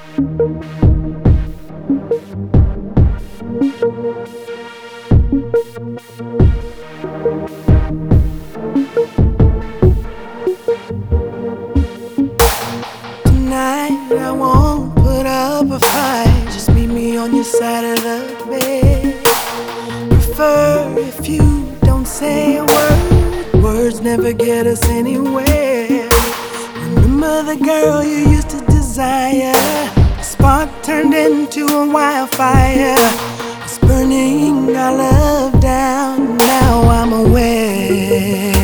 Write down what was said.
Tonight I won't put up a fight. Just meet me on your side of the bed. Prefer if you don't say a word. Words never get us anywhere. Remember the girl you used to desire? A spark turned into a wildfire. It's burning our love down. Now I'm aware.